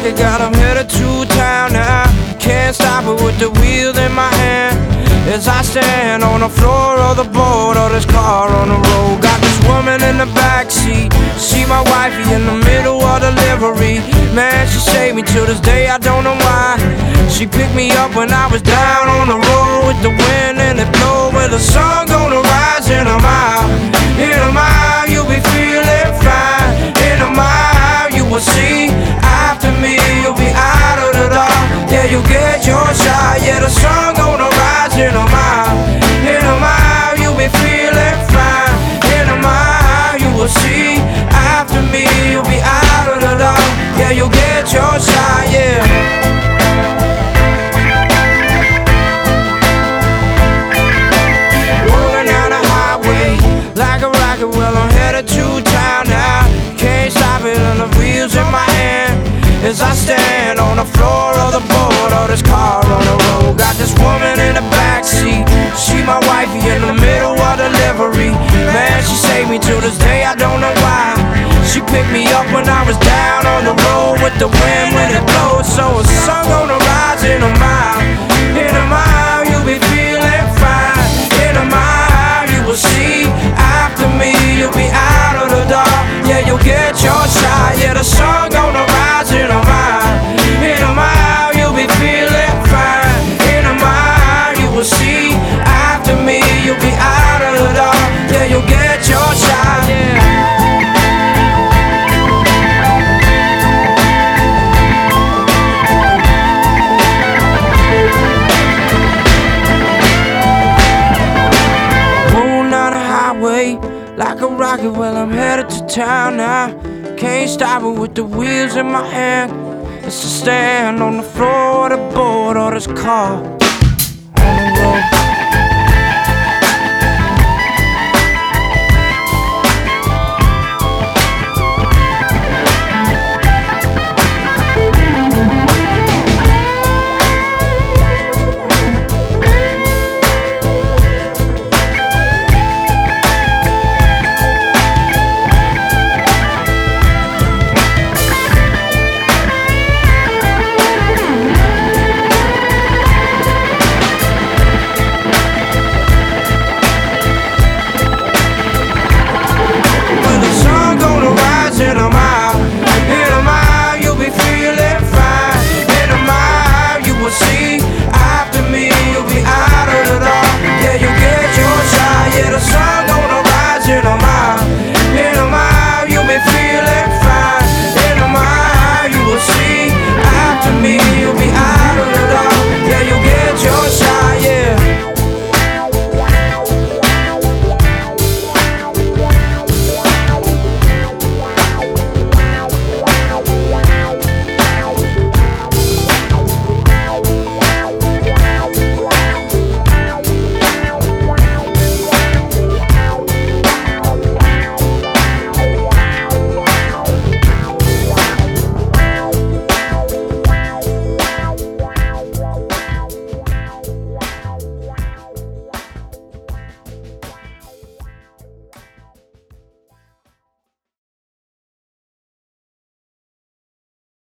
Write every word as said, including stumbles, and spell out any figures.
rocket, got 'em headed to town now. Can't stop it with the wheels in my hand as I stand on the floor of the boat or this car on the road. Got this woman in the backseat, she my wifey in the middle of delivery. Man, she saved me to this day, I don't know why. She picked me up when I was down on the road with the wind and it blow, where the sun gonna rise in a mile. In a mile, you'll be feeling fine. In a mile, you will see. After me, you'll be out of the dark. Yeah, you'll get your shot. Yeah, the sun gonna rise in a mile. In a mile, you'll be feeling fine. In a mile, you will see. After me, you'll be out of the dark. Yeah, you'll get your shot. Yeah. Well, I'm headed to town now. Can't stop it, and the wheels in my hand as I stand on the floor of the boat or this car on the road. Got this woman in the backseat, she my wifey in the middle of delivery. Man, she saved me to this day, I don't know why. She picked me up when I was down on the road with the wind when it blows. So the sun gonna rise in a mile. In a mile, you'll be feeling fine. In a mile, you will see. After me, you'll be out of the dark. Yeah, you'll get your shot. Yeah, the sun gonna rise in a mile. In a mile, you'll be feeling fine. In a mile, you will see. After me, you'll be out of the dark. Yeah, you'll get your shot. Yeah. Like a rocket, well, I'm headed to town now. Can't stop it with the wheels in my hand. It's to stand on the floor of the boat or this car